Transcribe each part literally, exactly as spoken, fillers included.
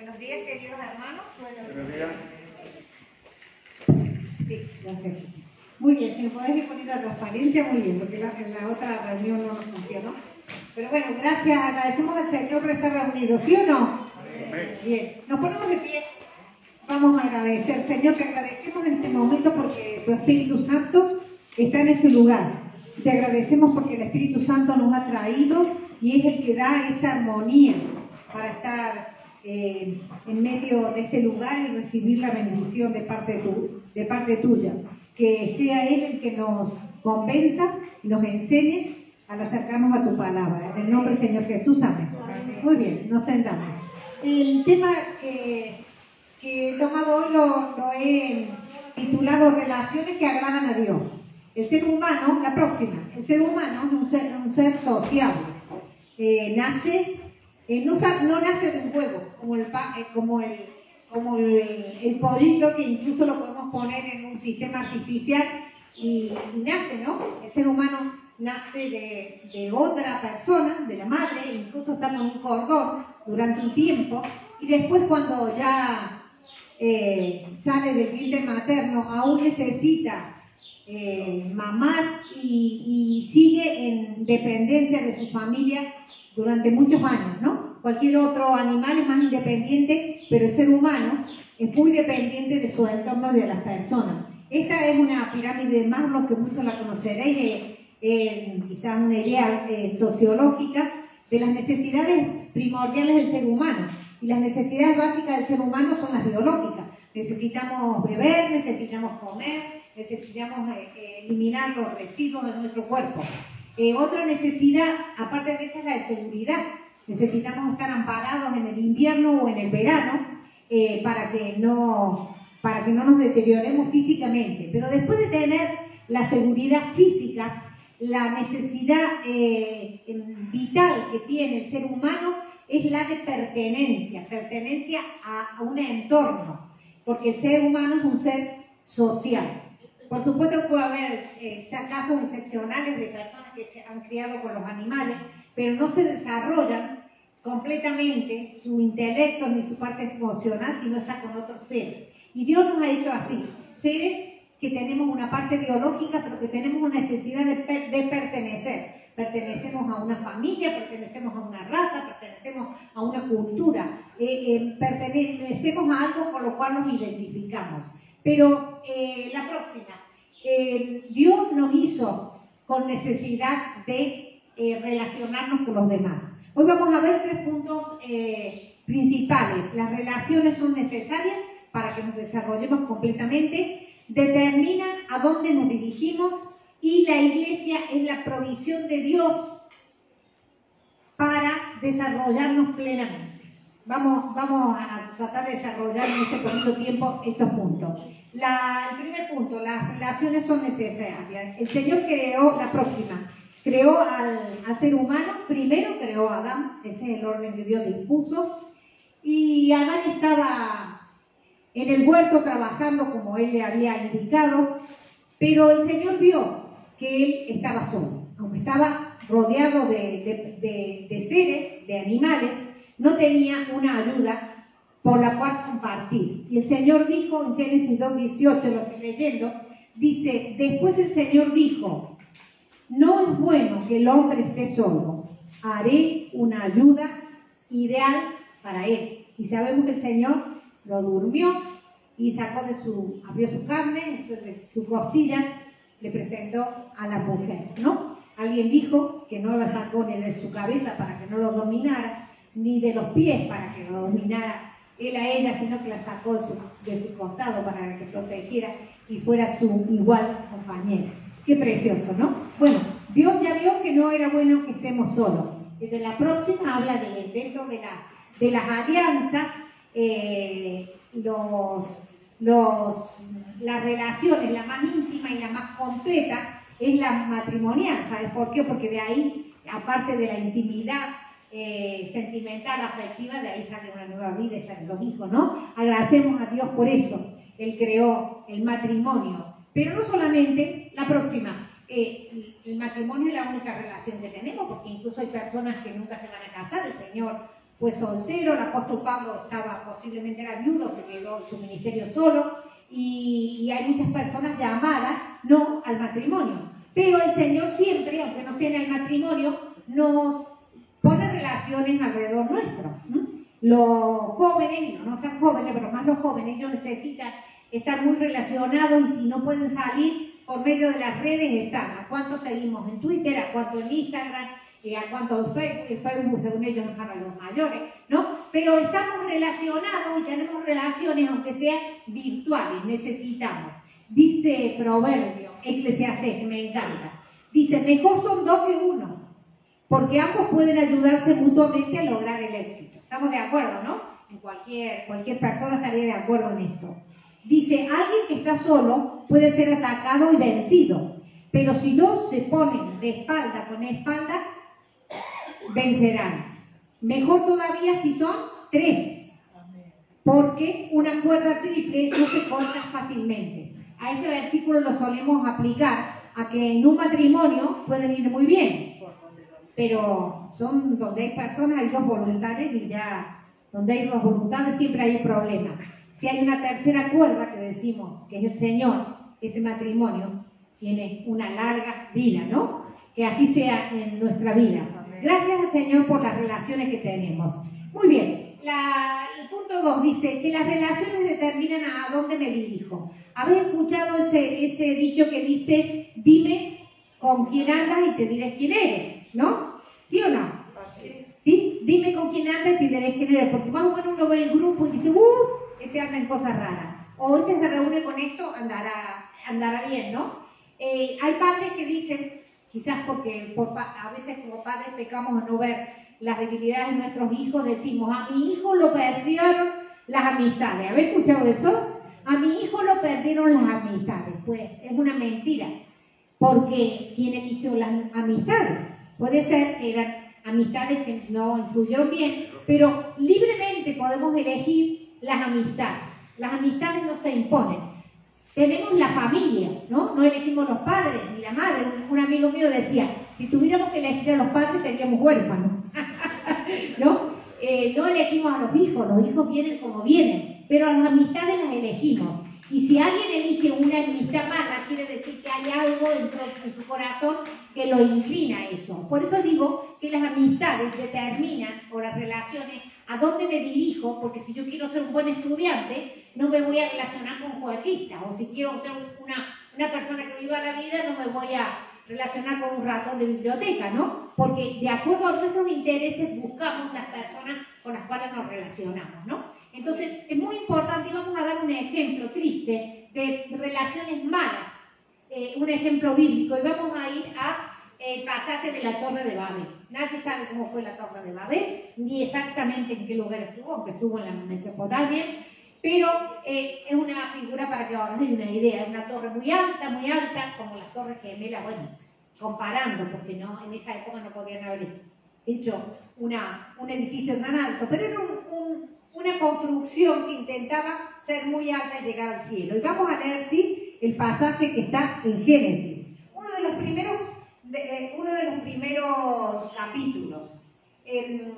Buenos días, queridos hermanos. Buenos días. Sí, gracias. Muy bien, si me podés ir poniendo la transparencia, muy bien, porque la, la otra reunión no nos funcionó. Pero bueno, gracias, agradecemos al Señor por estar reunidos, ¿sí o no? Amén. Bien, nos ponemos de pie. Vamos a agradecer, Señor, te agradecemos en este momento porque tu Espíritu Santo está en este lugar. Te agradecemos porque el Espíritu Santo nos ha traído y es el que da esa armonía para estar eh, en medio de este lugar y recibir la bendición de parte, de tu, de parte tuya. Que sea Él el que nos convenza y nos enseñe al acercarnos a tu palabra. En el nombre del Señor Jesús, amén. Muy bien, nos sentamos. El tema que, que he tomado hoy lo, lo he titulado Relaciones que agradan a Dios. El ser humano, la próxima, el ser humano es un ser, un ser sociable. Eh, nace, eh, no, no nace de un huevo, como el, eh, como el, como el, el pollito, que incluso lo podemos poner en un sistema artificial y, y nace, ¿no? El ser humano nace de, de otra persona, de la madre, incluso está con un cordón durante un tiempo, y después cuando ya eh, sale del vientre materno, aún necesita Eh, mamar y, y sigue en dependencia de su familia durante muchos años, ¿no? Cualquier otro animal es más independiente, pero el ser humano es muy dependiente de su entorno y de las personas. Esta es una pirámide de Maslow que muchos la conoceréis, eh, eh, quizás una idea eh, sociológica de las necesidades primordiales del ser humano. Y las necesidades básicas del ser humano son las biológicas. Necesitamos beber, necesitamos comer, necesitamos eh, eh, eliminar los residuos de nuestro cuerpo. Eh, otra necesidad, aparte de esa, es la de seguridad. Necesitamos estar amparados en el invierno o en el verano eh, para, que no, para que no nos deterioremos físicamente. Pero después de tener la seguridad física, la necesidad eh, vital que tiene el ser humano es la de pertenencia, pertenencia a, a un entorno, porque el ser humano es un ser social. Por supuesto que puede haber eh, casos excepcionales de personas que se han criado con los animales, pero no se desarrollan completamente su intelecto ni su parte emocional si no está con otros seres. Y Dios nos ha hecho así, seres que tenemos una parte biológica, pero que tenemos una necesidad de, per de pertenecer. Pertenecemos a una familia, pertenecemos a una raza, pertenecemos a una cultura, eh, eh, pertenecemos a algo con lo cual nos identificamos. Pero eh, la próxima, eh, Dios nos hizo con necesidad de eh, relacionarnos con los demás. Hoy vamos a ver tres puntos eh, principales. Las relaciones son necesarias para que nos desarrollemos completamente, determinan a dónde nos dirigimos y la iglesia es la provisión de Dios para desarrollarnos plenamente. Vamos, vamos a tratar de desarrollar en este poquito tiempo estos puntos. La, el primer punto, las relaciones son necesarias. El Señor creó, la próxima, creó al, al ser humano, primero creó a Adán, ese es el orden que Dios dispuso, y Adán estaba en el huerto trabajando como él le había indicado, pero el Señor vio que él estaba solo, aunque estaba rodeado de, de, de, de seres, de animales, no tenía una ayuda por la cual compartir. Y el Señor dijo en Génesis dos dieciocho, lo estoy leyendo, dice, después el Señor dijo, no es bueno que el hombre esté solo, haré una ayuda ideal para él. Y sabemos que el Señor lo durmió y sacó de su, abrió su carne, de su costilla, le presentó a la mujer, ¿no? Alguien dijo que no la sacó ni de su cabeza para que no lo dominara, ni de los pies para que lo dominara él a ella, sino que la sacó de su, de su costado para que protegiera y fuera su igual compañera. Qué precioso, ¿no? Bueno, Dios ya vio que no era bueno que estemos solos. Desde la próxima habla de dentro de, la, de las alianzas, eh, los, los, las relaciones, la más íntima y la más completa es la matrimonial. ¿Sabes por qué? Porque de ahí, aparte de la intimidad Eh, sentimental, afectiva, de ahí sale una nueva vida y salen los hijos, ¿no? Agradecemos a Dios por eso. Él creó el matrimonio. Pero no solamente, la próxima, eh, el matrimonio es la única relación que tenemos, porque incluso hay personas que nunca se van a casar. El Señor fue soltero, el apóstol Pablo estaba, posiblemente era viudo, se quedó en su ministerio solo, y, y hay muchas personas llamadas no al matrimonio. Pero el Señor siempre, aunque no sea en el matrimonio, nos pone relaciones alrededor nuestro. ¿Mm? Los jóvenes, y no, no tan jóvenes, pero más los jóvenes, ellos necesitan estar muy relacionados y si no pueden salir por medio de las redes están. ¿A cuánto seguimos en Twitter? ¿A cuánto en Instagram? Eh, ¿A cuánto en Facebook? El Facebook, según ellos, es para los mayores, ¿no? Pero estamos relacionados y tenemos relaciones, aunque sean virtuales, necesitamos. Dice Proverbio, Eclesiastés, que me encanta. Dice, mejor son dos que uno, porque ambos pueden ayudarse mutuamente a lograr el éxito. Estamos de acuerdo, ¿no? En cualquier, cualquier persona estaría de acuerdo en esto. Dice, alguien que está solo puede ser atacado y vencido, pero si dos se ponen de espalda con espalda, vencerán. Mejor todavía si son tres, porque una cuerda triple no se corta fácilmente. A ese versículo lo solemos aplicar a que en un matrimonio pueden ir muy bien, pero son donde hay personas, hay dos voluntades y ya donde hay dos voluntades siempre hay un problema. Si hay una tercera cuerda que decimos que es el Señor, ese matrimonio tiene una larga vida, ¿no? Que así sea en nuestra vida. Gracias al Señor por las relaciones que tenemos. Muy bien, la, el punto dos dice que las relaciones determinan a dónde me dirijo. ¿Habéis escuchado ese, ese dicho que dice, dime con quién andas y te diré quién eres? ¿No? ¿Sí o no? ¿Sí? Dime con quién andas y te diré quién eres. Porque más o menos uno ve el grupo y dice, ¡uh! Ese anda en cosas raras. O este se reúne con esto, andará, andará bien, ¿no? Eh, hay padres que dicen, quizás porque por, a veces como padres pecamos a no ver las debilidades de nuestros hijos, decimos, a mi hijo lo perdieron las amistades. ¿Habéis escuchado eso? A mi hijo lo perdieron las amistades. Pues es una mentira, porque ¿quién eligió las amistades? Puede ser que eran amistades que no influyeron bien, pero libremente podemos elegir las amistades. Las amistades no se imponen. Tenemos la familia, ¿no? No elegimos los padres ni la madre. Un, un amigo mío decía, si tuviéramos que elegir a los padres seríamos huérfanos. ¿No? Eh, no elegimos a los hijos, los hijos vienen como vienen, pero a las amistades las elegimos. Y si alguien elige una amistad mala, quiere decir que hay algo dentro de su corazón que lo inclina a eso. Por eso digo que las amistades determinan, o las relaciones, a dónde me dirijo, porque si yo quiero ser un buen estudiante, no me voy a relacionar con jueguistas, o si quiero ser una, una persona que viva la vida, no me voy a relacionar con un ratón de biblioteca, ¿no? Porque de acuerdo a nuestros intereses buscamos las personas con las cuales nos relacionamos, ¿no? Entonces, es muy importante, y vamos a dar un ejemplo triste de relaciones malas, eh, un ejemplo bíblico, y vamos a ir a el pasaje de la Torre de Babel. Nadie sabe cómo fue la Torre de Babel, ni exactamente en qué lugar estuvo, aunque estuvo en la Mesopotamia, pero eh, es una figura para que os hagáis una idea. Es una torre muy alta, muy alta, como las Torres Gemelas, bueno, comparando, porque no, en esa época no podían haber hecho una, un edificio tan alto, pero era un, un, una construcción que intentaba ser muy alta y llegar al cielo. Y vamos a leer, sí, el pasaje que está en Génesis, uno de los primeros De, eh, uno de los primeros capítulos. El,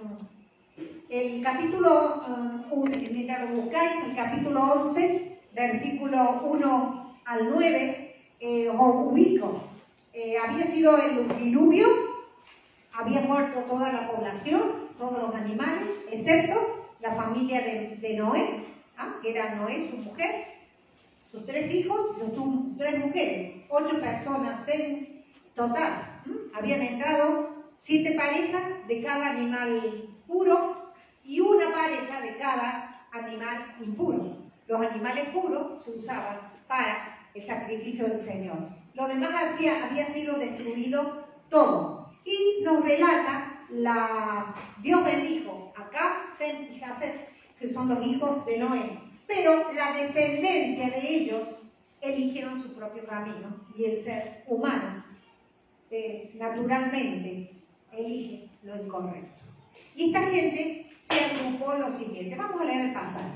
el capítulo, um, mientras lo buscáis, el capítulo once, versículo uno al nueve, eh, os ubico. Eh, había sido el diluvio, había muerto toda la población, todos los animales, excepto la familia de, de Noé, ¿ah? que era Noé, su mujer, sus tres hijos y sus tres mujeres, ocho personas en total. ¿Mm? Habían entrado siete parejas de cada animal puro y una pareja de cada animal impuro. Los animales puros se usaban para el sacrificio del Señor. Lo demás hacía, había sido destruido todo. Y nos relata, la, Dios bendijo a Cam, Sem y Jafet, que son los hijos de Noé. Pero la descendencia de ellos eligieron su propio camino y el ser humano Eh, naturalmente elige lo incorrecto. Y esta gente se agrupó en lo siguiente. Vamos a leer el pasaje.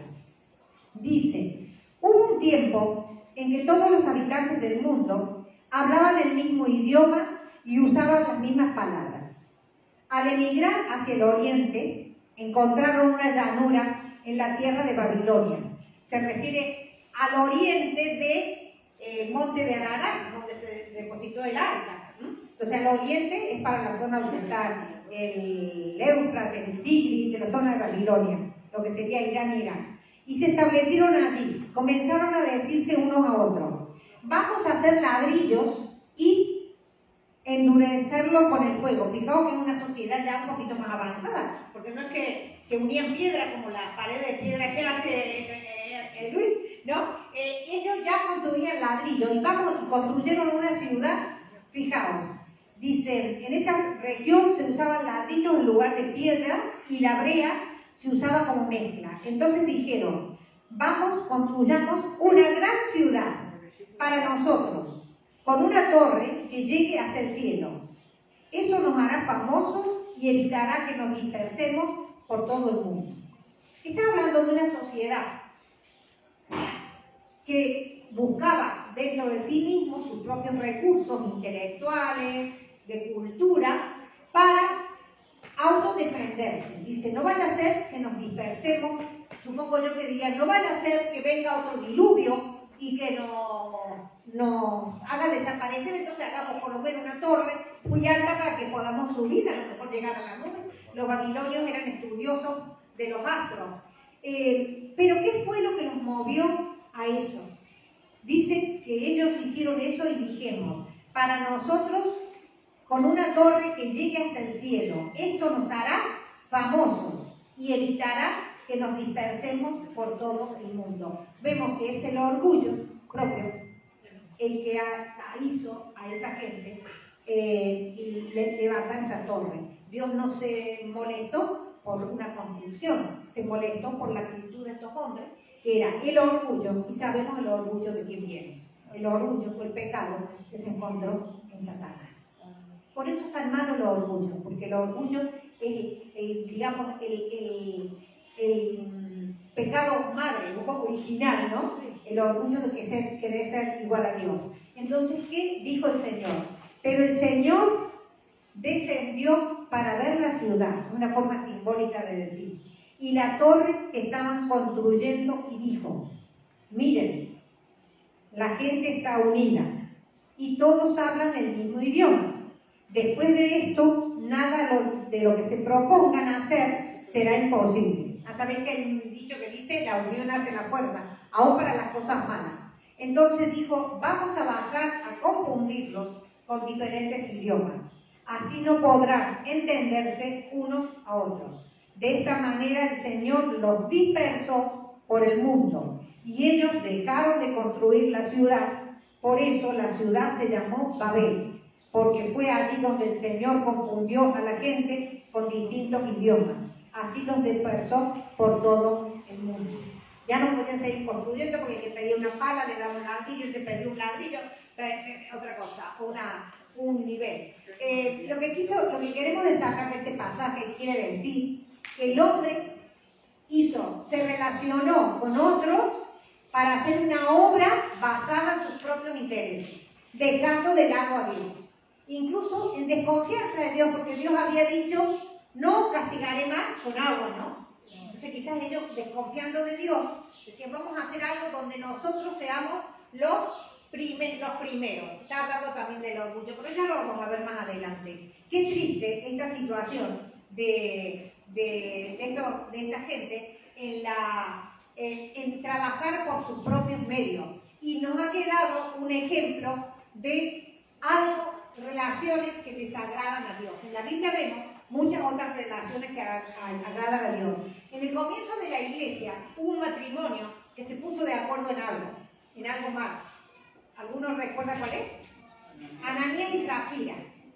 Dice, hubo un tiempo en que todos los habitantes del mundo hablaban el mismo idioma y usaban las mismas palabras. Al emigrar hacia el oriente, encontraron una llanura en la tierra de Babilonia. Se refiere al oriente de eh, Monte de Ararat, donde se depositó el arca. Entonces, al oriente es para la zona donde está el Éufrates, el Tigris, de la zona de Babilonia, lo que sería Irán e Irak. Y se establecieron allí, comenzaron a decirse unos a otros: vamos a hacer ladrillos y endurecerlos con el fuego. Fijaos que es una sociedad ya un poquito más avanzada, porque no es que, que unían piedra como la pared de piedra que hace el Luis, ¿no? Eh, ellos ya construían ladrillos y vamos y construyeron una ciudad. Fijaos, dicen, en esa región se usaban ladrillos en lugar de piedra y la brea se usaba como mezcla. Entonces dijeron: vamos, construyamos una gran ciudad para nosotros, con una torre que llegue hasta el cielo. Eso nos hará famosos y evitará que nos dispersemos por todo el mundo. Está hablando de una sociedad que buscaba dentro de sí mismo sus propios recursos intelectuales, de cultura, para autodefenderse. Dice: no vaya a ser que nos dispersemos. Supongo yo que diría: no vaya a ser que venga otro diluvio y que nos, nos haga desaparecer, entonces hagamos por lo menos una torre muy alta para que podamos subir, a lo mejor llegar a la nube. Los babilonios eran estudiosos de los astros. Eh, pero ¿qué fue lo que nos movió a eso? Dicen que ellos hicieron eso y dijimos: para nosotros, con una torre que llegue hasta el cielo, esto nos hará famosos y evitará que nos dispersemos por todo el mundo. Vemos que es el orgullo propio el que a, hizo a esa gente eh, le, levantar esa torre. Dios no se molestó por una construcción, se molestó por la actitud de estos hombres, que era el orgullo, y sabemos el orgullo de quién viene. El orgullo fue el pecado que se encontró en Satanás. Por eso es tan malo el orgullo, porque el orgullo es el, el digamos, el, el, el pecado madre, un poco original, ¿no? El orgullo de que ser, querer ser igual a Dios. Entonces, ¿qué dijo el Señor? Pero el Señor descendió para ver la ciudad, una forma simbólica de decir, y la torre que estaban construyendo, y dijo: miren, la gente está unida y todos hablan el mismo idioma. Después de esto, nada lo, de lo que se propongan hacer será imposible. Ya sabéis que hay un dicho que dice: la unión hace la fuerza, aún para las cosas malas. Entonces dijo: vamos a bajar a confundirlos con diferentes idiomas. Así no podrán entenderse unos a otros. De esta manera el Señor los dispersó por el mundo y ellos dejaron de construir la ciudad. Por eso la ciudad se llamó Babel, porque fue allí donde el Señor confundió a la gente con distintos idiomas. Así los dispersó por todo el mundo. Ya no podían seguir construyendo porque el que pedía una pala le daba un ladrillo, el que pedía un ladrillo, otra cosa, una, un nivel. Eh, lo, que quiso, lo que queremos destacar de este pasaje quiere decir que el hombre hizo, se relacionó con otros para hacer una obra basada en sus propios intereses, dejando de lado a Dios. Incluso en desconfianza de Dios, porque Dios había dicho: no castigaré más con agua, ¿no? Entonces quizás ellos, desconfiando de Dios, decían: vamos a hacer algo donde nosotros seamos los, prime, los primeros. Está hablando también del orgullo, pero ya lo vamos a ver más adelante. Qué triste esta situación de, de, de, esto, de esta gente en, la, en, en trabajar por sus propios medios. Y nos ha quedado un ejemplo de algo, relaciones que desagradan a Dios. En la Biblia vemos muchas otras relaciones que agradan a Dios. En el comienzo de la iglesia hubo un matrimonio que se puso de acuerdo en algo, en algo malo. ¿Algunos recuerdan cuál es? Ananías y Zafira.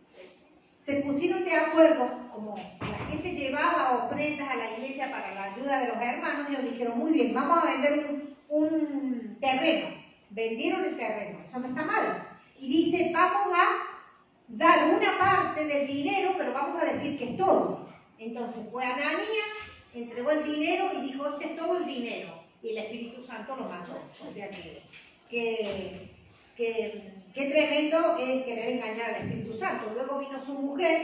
Se pusieron de acuerdo, como la gente llevaba ofrendas a la iglesia para la ayuda de los hermanos, y ellos dijeron: muy bien, vamos a vender un, un terreno. Vendieron el terreno, eso no está mal. Y dice: vamos a dar una parte del dinero, pero vamos a decir que es todo. Entonces fue Ananías, entregó el dinero y dijo: este es todo el dinero. Y el Espíritu Santo lo mató. O sea que, que, que, que tremendo es querer engañar al Espíritu Santo. Luego vino su mujer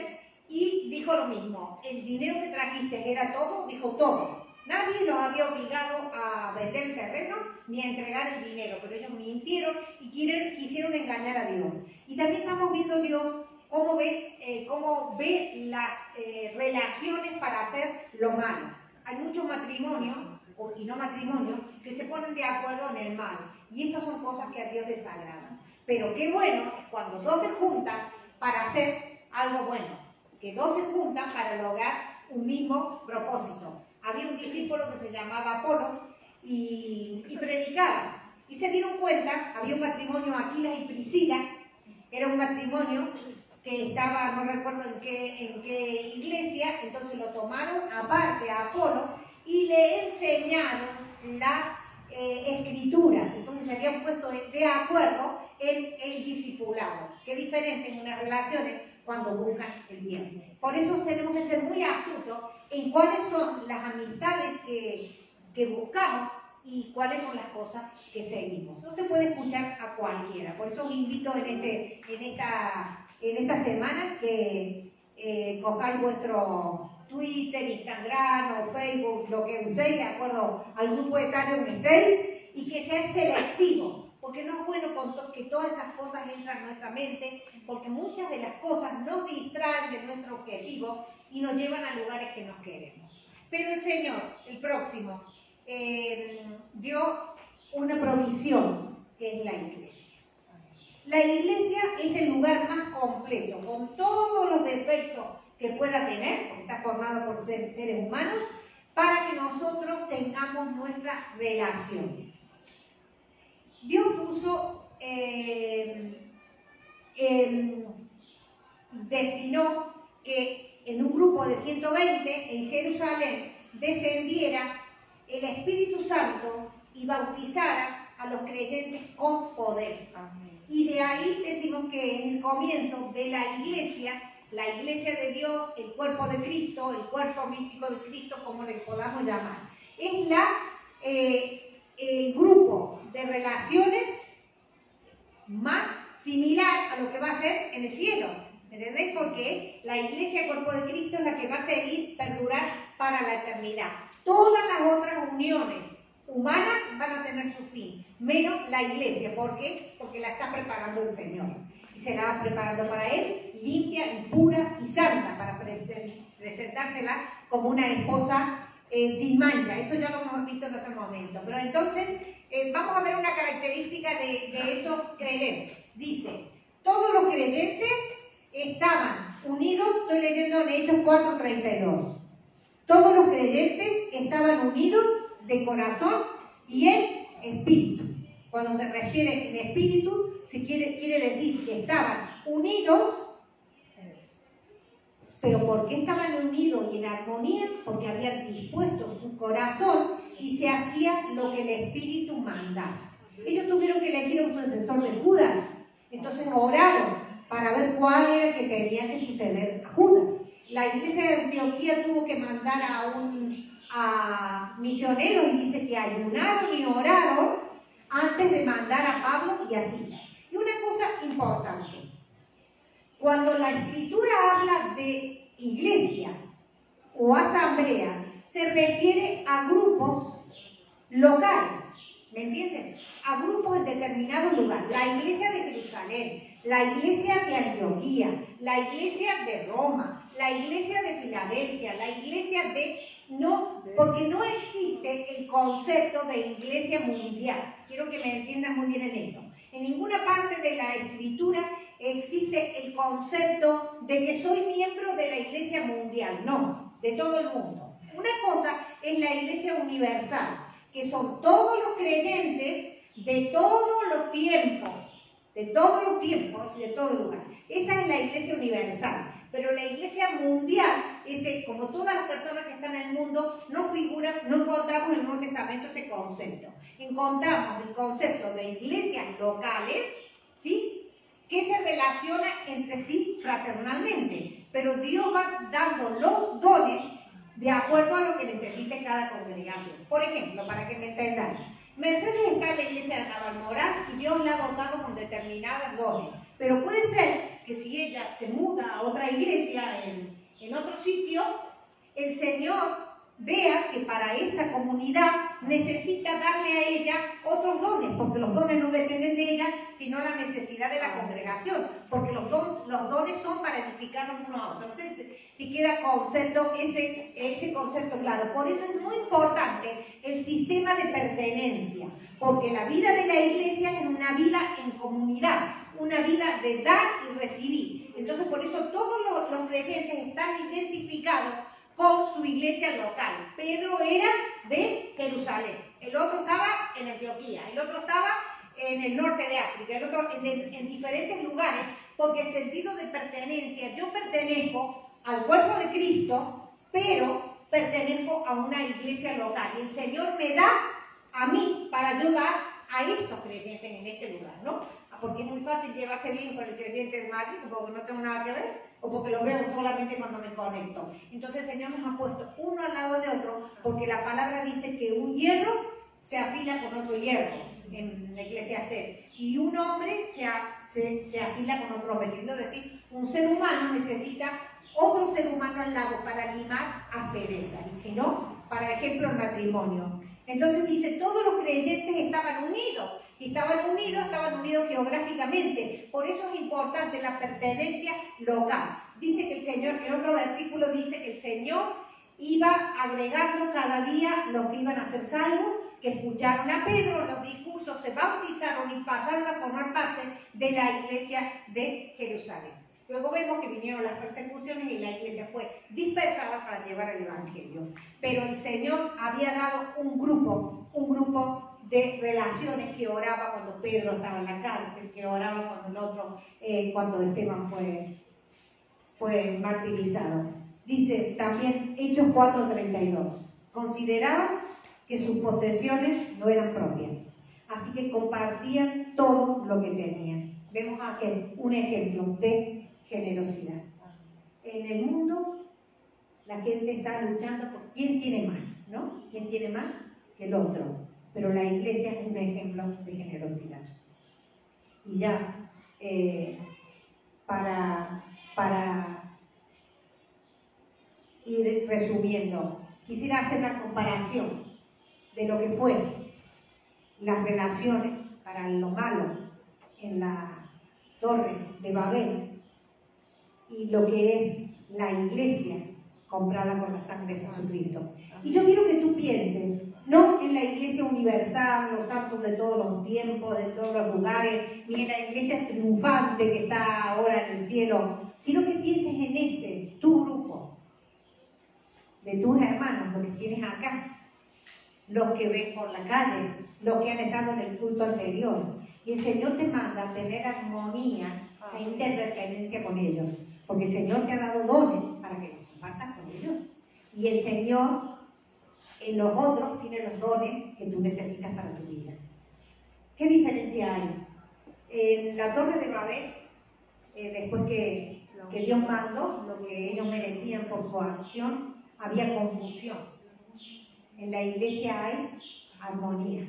y dijo lo mismo, el dinero que trajiste era todo, dijo todo. Nadie los había obligado a vender el terreno ni a entregar el dinero, pero ellos mintieron y quisieron, quisieron engañar a Dios. Y también estamos viendo Dios cómo ve, eh, cómo ve las eh, relaciones para hacer lo malo. Hay muchos matrimonios, y no matrimonios, que se ponen de acuerdo en el mal. Y esas son cosas que a Dios les agradan. Pero qué bueno es cuando dos se juntan para hacer algo bueno. Que dos se juntan para lograr un mismo propósito. Había un discípulo que se llamaba Apolos y, y predicaba. Y se dieron cuenta, había un matrimonio, Aquilas y Priscila, era un matrimonio que estaba, no recuerdo en qué, en qué iglesia, entonces lo tomaron aparte a Apolo y le enseñaron la eh, escritura. Entonces se habían puesto de acuerdo en el discipulado, que es diferente en unas relaciones cuando buscan el bien. Por eso tenemos que ser muy astutos en cuáles son las amistades que, que buscamos y cuáles son las cosas que seguimos. No se puede escuchar a cualquiera. Por eso os invito en, este, en, esta, en esta semana que eh, cojáis vuestro Twitter, Instagram o Facebook, lo que uséis, de acuerdo al grupo etario que estéis, y que seáis selectivos. Porque no es bueno con to que todas esas cosas entran en nuestra mente, porque muchas de las cosas nos distraen de nuestro objetivo y nos llevan a lugares que no queremos. Pero el Señor, el próximo, eh, dio una provisión, que es la iglesia. La iglesia es el lugar más completo, con todos los defectos que pueda tener, porque está formado por ser, seres humanos, para que nosotros tengamos nuestras relaciones. Dios puso, eh, eh, destinó que en un grupo de ciento veinte en Jerusalén descendiera el Espíritu Santo y bautizara a los creyentes con poder. Amén. Y de ahí decimos que es el comienzo de la iglesia, la iglesia de Dios, el cuerpo de Cristo, el cuerpo místico de Cristo, como le podamos llamar. Es la, eh, el grupo de relaciones más similar a lo que va a ser en el cielo. ¿Entendéis? Porque la iglesia, el cuerpo de Cristo, es la que va a seguir, perdurar para la eternidad. Todas las otras uniones humanas van a tener su fin, menos la iglesia. ¿Por qué? Porque la está preparando el Señor. Y se la va preparando para Él, limpia y pura y santa, para presentársela como una esposa eh, sin mancha. Eso ya lo hemos visto en otro momento. Pero entonces, eh, vamos a ver una característica de, de esos creyentes. Dice, todos los creyentes estaban unidos, estoy leyendo en Hechos cuatro treinta y dos. Todos los creyentes estaban unidos de corazón y en espíritu. Cuando se refiere en espíritu, se quiere, quiere decir que estaban unidos. ¿Pero por qué estaban unidos y en armonía? Porque habían dispuesto su corazón y se hacía lo que el Espíritu mandaba. Ellos tuvieron que elegir un sucesor de Judas. Entonces oraron para ver cuál era el que tenía que suceder a Judas. La iglesia de Antioquía tuvo que mandar a, un, a misioneros y dice que ayunaron y oraron antes de mandar a Pablo y así. Y una cosa importante. Cuando la Escritura habla de iglesia o asamblea, se refiere a grupos locales, ¿me entienden? A grupos en determinado lugar. La iglesia de Jerusalén, la iglesia de Antioquía, la iglesia de Roma, la iglesia de Filadelfia, la iglesia de... No, porque no existe el concepto de iglesia mundial. Quiero que me entiendan muy bien en esto. En ninguna parte de la Escritura existe el concepto de que soy miembro de la iglesia mundial. No, de todo el mundo. Una cosa es la iglesia universal, que son todos los creyentes de todos los tiempos, de todos los tiempos y de todo lugar. Esa es la iglesia universal. Pero la iglesia mundial, ese, como todas las personas que están en el mundo, no figura, no encontramos en el Nuevo Testamento ese concepto. Encontramos el concepto de iglesias locales, ¿sí?, que se relacionan entre sí fraternalmente. Pero Dios va dando los dones de acuerdo a lo que necesite cada congregación. Por ejemplo, para que me entendan, Mercedes está en la iglesia de Navalmoral y Dios la ha dotado con determinadas dones. Pero puede ser que si ella se muda a otra iglesia en, en otro sitio, el Señor vea que para esa comunidad necesita darle a ella otros dones, porque los dones no dependen de ella, sino la necesidad de la congregación, porque los, don, los dones son para edificarnos unos a otros. Entonces, si queda concepto, ese, ese concepto claro. Por eso es muy importante el sistema de pertenencia, porque la vida de la iglesia es una vida en comunidad, una vida de dar y recibir. Entonces, por eso todos los, los creyentes están identificados con su iglesia local. Pedro era de Jerusalén, el otro estaba en Antioquía, el otro estaba en el norte de África, el otro en, en diferentes lugares, porque el sentido de pertenencia, yo pertenezco al cuerpo de Cristo, pero pertenezco a una iglesia local, y el Señor me da a mí para ayudar a estos creyentes en este lugar, ¿no? Porque es muy fácil llevarse bien con el creyente de Madrid, porque no tengo nada que ver, o porque lo veo solamente cuando me conecto. Entonces el Señor nos ha puesto uno al lado de otro, porque la palabra dice que un hierro se afila con otro hierro, en la Eclesiastés, y un hombre se, a, se, se afila con otro hombre, queriendo decir, un ser humano necesita otro ser humano al lado para limar asperezas, y si no, para ejemplo, el matrimonio. Entonces dice, todos los creyentes estaban unidos. Si estaban unidos, estaban unidos geográficamente. Por eso es importante la pertenencia local. Dice que el Señor, en otro versículo dice que el Señor iba agregando cada día los que iban a ser salvos, que escucharon a Pedro, los discursos se bautizaron y pasaron a formar parte de la iglesia de Jerusalén. Luego vemos que vinieron las persecuciones y la iglesia fue dispersada para llevar el evangelio. Pero el Señor había dado un grupo, un grupo de relaciones, que oraba cuando Pedro estaba en la cárcel, que oraba cuando el otro, eh, cuando Esteban fue, fue martirizado. Dice también Hechos cuatro treinta y dos, consideraban que sus posesiones no eran propias, así que compartían todo lo que tenían. Vemos aquí un ejemplo de generosidad. En el mundo la gente está luchando por quién tiene más, ¿no? ¿Quién tiene más que el otro? Pero la iglesia es un ejemplo de generosidad. Y ya, eh, para, para ir resumiendo, quisiera hacer una comparación de lo que fue las relaciones para lo malo en la Torre de Babel y lo que es la iglesia comprada con la sangre de Jesucristo. Y yo quiero que tú pienses, no en la iglesia universal, los santos de todos los tiempos, de todos los lugares, ni en la iglesia triunfante que está ahora en el cielo, sino que pienses en este, tu grupo, de tus hermanos, los que tienes acá, los que ven por la calle, los que han estado en el culto anterior. Y el Señor te manda a tener armonía e interdependencia con ellos, porque el Señor te ha dado dones para que los compartas con ellos. Y el Señor en los otros tiene los dones que tú necesitas para tu vida. ¿Qué diferencia hay? En la Torre de Babel, eh, después que, que Dios mandó lo que ellos merecían por su acción, había confusión. En la iglesia hay armonía.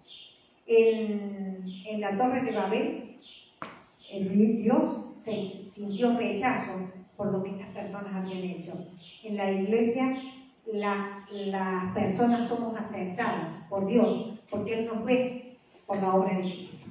En, en la Torre de Babel, el Dios se sintió rechazo por lo que estas personas habían hecho. En la iglesia, la, las personas somos aceptadas por Dios, porque Él nos ve por la obra de Cristo.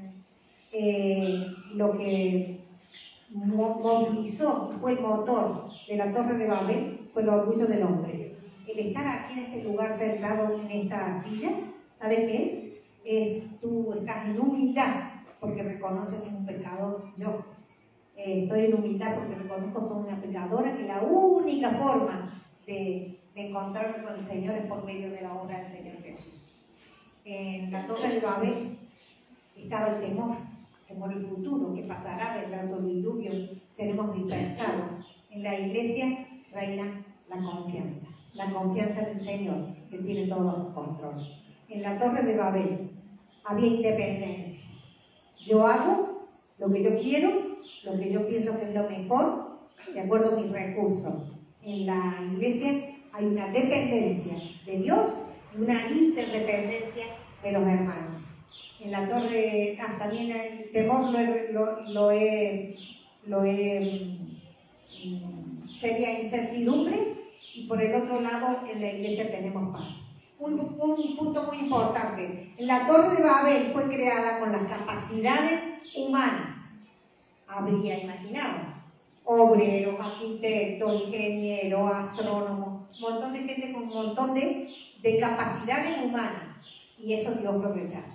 Eh, lo que movilizó y fue el motor de la Torre de Babel fue el orgullo del hombre. El estar aquí en este lugar sentado en esta silla, ¿sabes qué es? Es tú estás en humildad porque reconoces que es un pecador. Yo eh, estoy en humildad porque reconozco que soy una pecadora, que la única forma de, de encontrarme con el Señor es por medio de la obra del Señor Jesús. En la Torre de Babel estaba el temor, el temor al futuro, que pasará, vendrá todo el diluvio, seremos dispersados. En la iglesia reina la confianza, la confianza en el Señor, que tiene todos los controles. En la Torre de Babel había independencia. Yo hago lo que yo quiero, lo que yo pienso que es lo mejor, de acuerdo a mis recursos. En la iglesia hay una dependencia de Dios y una interdependencia de los hermanos. En la torre, ah, también el temor lo he, lo, lo he, lo he mm, sería incertidumbre, y por el otro lado en la iglesia tenemos paz. Un, un punto muy importante, la Torre de Babel fue creada con las capacidades humanas. Habría imaginado obreros, arquitectos, ingenieros, astrónomos, un montón de gente con un montón de, de capacidades humanas, y eso Dios lo rechaza.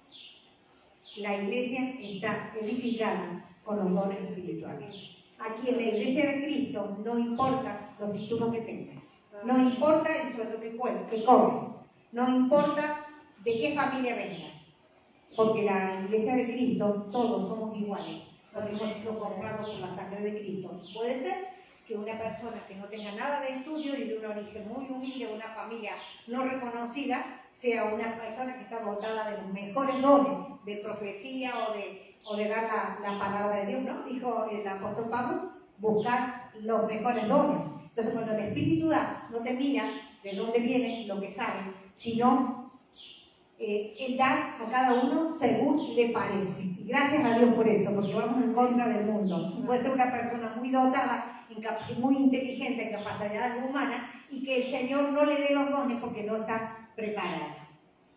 La iglesia está edificada con los dones espirituales. Aquí en la iglesia de Cristo no importa los títulos que tengas, no importa el sueldo que, que cobres, no importa de qué familia vengas, porque la iglesia de Cristo todos somos iguales, porque hemos sido comprados por la sangre de Cristo. Puede ser que una persona que no tenga nada de estudio y de un origen muy humilde, una familia no reconocida, sea una persona que está dotada de los mejores dones de profecía o de, o de dar la, la palabra de Dios, ¿no? Dijo el apóstol Pablo, buscar los mejores dones. Entonces, cuando el Espíritu da, no te mira de dónde viene lo que sabe, sino eh, Él da a cada uno según le parece. Y gracias a Dios por eso, porque vamos en contra del mundo. Puede ser una persona muy dotada, muy inteligente en capacidades humanas, y que el Señor no le dé los dones porque no está preparada.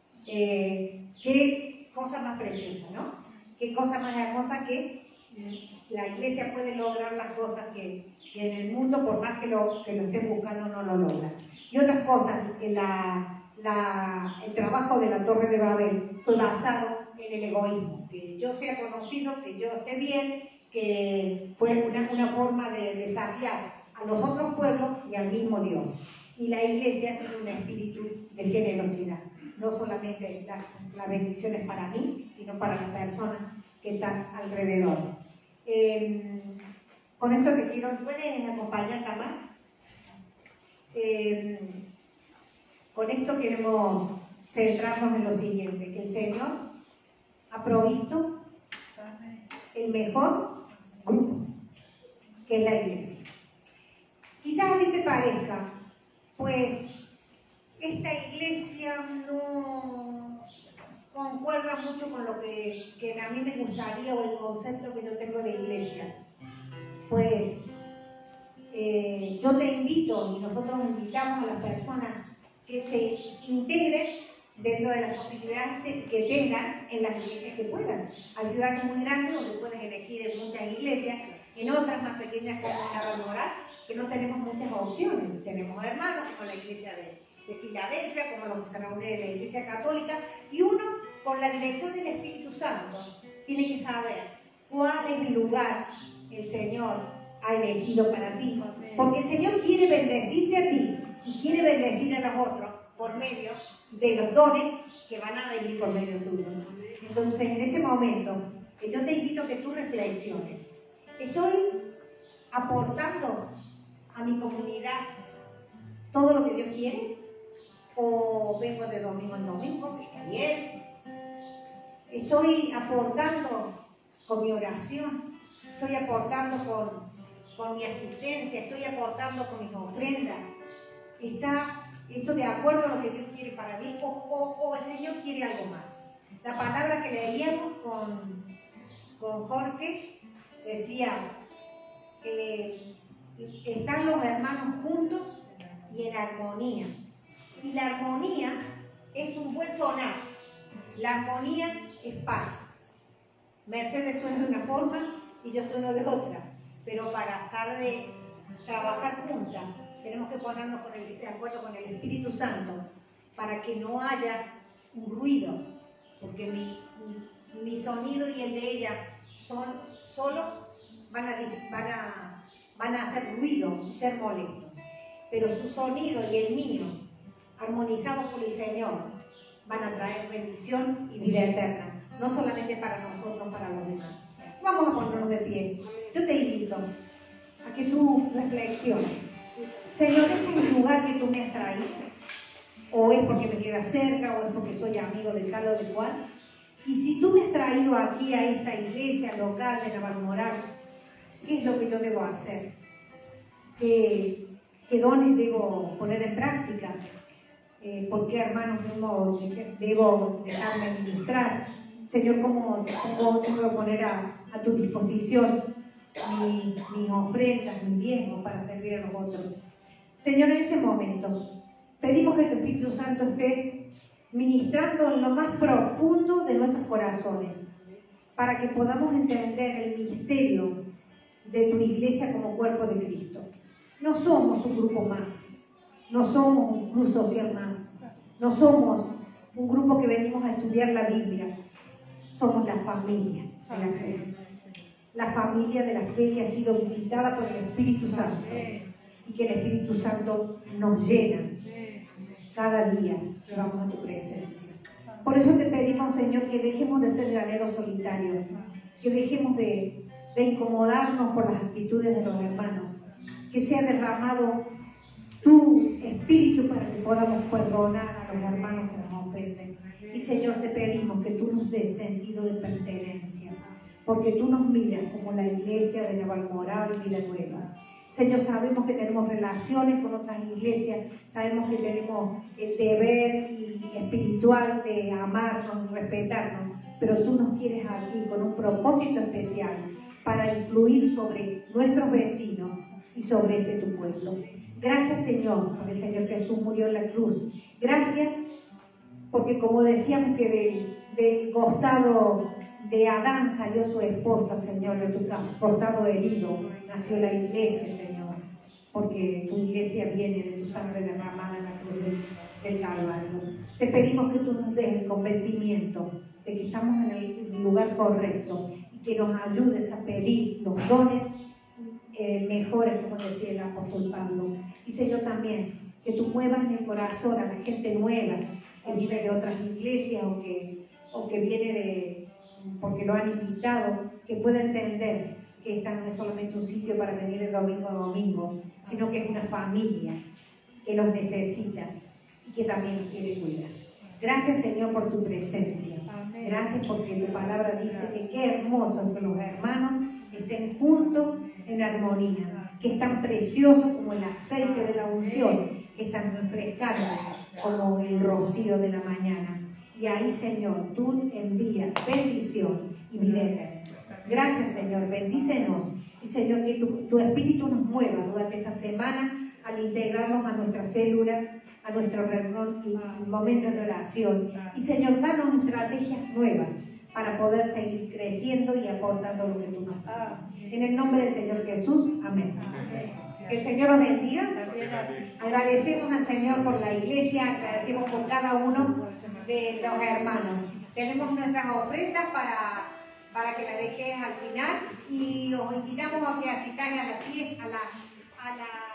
Eh, qué cosa más preciosa, ¿no? Qué cosa más hermosa que la iglesia puede lograr las cosas que, que en el mundo, por más que lo, que lo estén buscando, no lo logran. Y otras cosas, la, la, el trabajo de la Torre de Babel fue basado en el egoísmo, que yo sea conocido, que yo esté bien, que fue una, una forma de desafiar a los otros pueblos y al mismo Dios. Y la iglesia tiene un espíritu de generosidad, no solamente las la bendiciones para mí, sino para las personas que están alrededor. Eh, con esto te quiero, ¿puedes acompañar, Tamar? Eh, con esto queremos centrarnos en lo siguiente, que el Señor ha provisto el mejor grupo, que es la iglesia. Quizás a ti te parezca, pues esta iglesia no concuerda mucho con lo que, que a mí me gustaría, o el concepto que yo tengo de iglesia. Pues eh, yo te invito, y nosotros invitamos a las personas que se integren dentro de las posibilidades que tengan en las iglesias que puedan. Hay ciudades muy grandes donde puedes elegir en muchas iglesias, en otras más pequeñas como Naval Moral, que no tenemos muchas opciones. Tenemos hermanos como la iglesia de, de Filadelfia, como los que se reúnen en la iglesia católica, y uno, con la dirección del Espíritu Santo, tiene que saber cuál es el lugar que el Señor ha elegido para ti. Porque el Señor quiere bendecirte a ti y quiere bendecir a los otros por medio de los dones que van a venir por medio tuyo. Entonces, en este momento, yo te invito a que tú reflexiones. ¿Estoy aportando a mi comunidad todo lo que Dios quiere? ¿O vengo de domingo en domingo, que está bien? ¿Estoy aportando con mi oración? ¿Estoy aportando con, con mi asistencia? ¿Estoy aportando con mis ofrendas? ¿Está esto de acuerdo a lo que Dios quiere para mí? ¿O, o, o el Señor quiere algo más? La palabra que leíamos con, con Jorge decía que están los hermanos juntos y en armonía. Y la armonía es un buen sonar. La armonía es paz. Mercedes suena de una forma y yo sueno de otra. Pero para estar de trabajar juntas, tenemos que ponernos con el, de acuerdo con el Espíritu Santo para que no haya un ruido. Porque mi, mi, mi sonido y el de ella son solos, van a, van a, van a hacer ruido y ser molestos. Pero su sonido y el mío, armonizados por el Señor, van a traer bendición y vida eterna, no solamente para nosotros, para los demás. Vamos a ponernos de pie. Yo te invito a que tú reflexiones. Señor, ¿este es el lugar que tú me has traído? ¿O es porque me queda cerca? ¿O es porque soy amigo de tal o de cual? Y si tú me has traído aquí a esta iglesia local de Naval Moral, ¿qué es lo que yo debo hacer? ¿Qué, qué dones debo poner en práctica? Eh, ¿Por qué, hermanos, debo, debo dejarme ministrar? Señor, ¿cómo, cómo te puedo poner a, a tu disposición mi, mis ofrendas, mis diezmos para servir a los otros. Señor, en este momento pedimos que tu Espíritu Santo esté ministrando en lo más profundo de nuestros corazones, para que podamos entender el misterio de tu iglesia como cuerpo de Cristo. No somos un grupo más, no somos un club social más, no somos un grupo que venimos a estudiar la Biblia, somos la familia de la fe. La familia de la fe que ha sido visitada por el Espíritu Santo y que el Espíritu Santo nos llena cada día que vamos a tu presencia. Por eso te pedimos, Señor, que dejemos de ser llaneros solitarios, que dejemos de, de incomodarnos por las actitudes de los hermanos, que sea derramado tu Espíritu para que podamos perdonar a los hermanos que nos ofenden. Y, Señor, te pedimos que tú nos des sentido de pertenencia, porque tú nos miras como la iglesia de Navalmoral, Vida Nueva. Señor, sabemos que tenemos relaciones con otras iglesias, sabemos que tenemos el deber y espiritual de amarnos y respetarnos, pero tú nos quieres aquí con un propósito especial para influir sobre nuestros vecinos y sobre este tu pueblo. Gracias, Señor, porque el Señor Jesús murió en la cruz. Gracias porque, como decíamos, que del, del costado de Adán salió su esposa, Señor, de tu costado herido nació la iglesia, Señor, porque tu iglesia viene de tu sangre derramada en la cruz del, del Calvario. Te pedimos que tú nos des el convencimiento de que estamos en el lugar correcto y que nos ayudes a pedir los dones eh, mejores, como decía el apóstol Pablo. Y, Señor, también que tú muevas en el corazón a la gente nueva que viene de otras iglesias o que, o que viene de... porque lo han invitado, que pueda entender que esta no es solamente un sitio para venir de domingo a domingo, sino que es una familia que los necesita y que también los quiere cuidar. Gracias, Señor, por tu presencia. Gracias porque tu palabra dice que qué hermoso es que los hermanos estén juntos en armonía, que es tan precioso como el aceite de la unción, que es tan refrescante como el rocío de la mañana. Y ahí, Señor, tú envías bendición y vida eterna. Gracias, Señor, bendícenos. Y, Señor, que tu, tu Espíritu nos mueva durante esta semana al integrarnos a nuestras células, a nuestros momentos de oración. Y, Señor, danos estrategias nuevas para poder seguir creciendo y aportando lo que tú nos das. En el nombre del Señor Jesús, amén. Que el Señor os bendiga. Agradecemos al Señor por la iglesia, agradecemos por cada uno de los hermanos. Tenemos nuestras ofrendas para, para que las dejes al final y os invitamos a que asistáis a la fiesta, a la, a la